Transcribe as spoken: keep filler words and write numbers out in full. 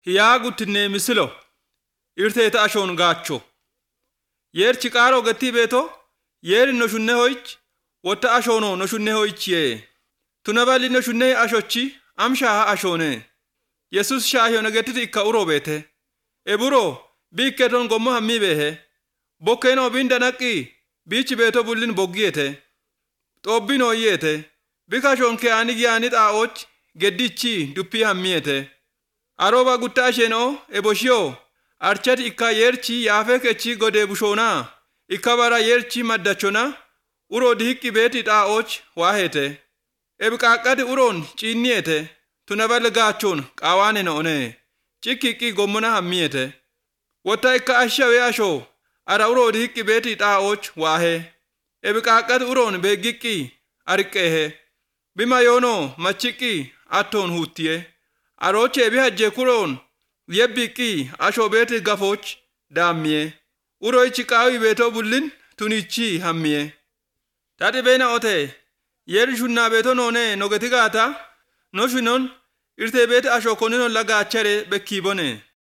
hiyaa guttinne misilo irteeta ashoon gaacho yer chiqaaro gatti beeto yer no shunne hoych wotta ashono no shunne hoychiye tunabali no shunne ashochi amsha ashone yesus shaahiyo nagetti ikka uro beete eburo biketon gommo hammi behe bokkeno binda naqi bichi beeto bullin boggiyete xobbino yete bikashonke ani giani xaoch geddichi duppi hammiyete aroba gutta asheno eboshio archat ikka yerchi yafe kechi gode bushona ikabara yerchi maddachona uro dihikki beti xaoch wahete ebqaqati uron cinniyete tunabal gaachon qawane no one cikki gommona hammiyete wotta ikka ashawe asho ara uro dihikki beti xaoch wahe ebqaqati uron begikki arqehe bima yono machiki aton hutiye aroche bihajje kuron yebbiki asho beti gafoch dammiye uro ichikawi beto bullin tunichi hammiye tati bena ote yer shunna beto none nogetigata no shunon irte beti asho konino lagachere bekkibone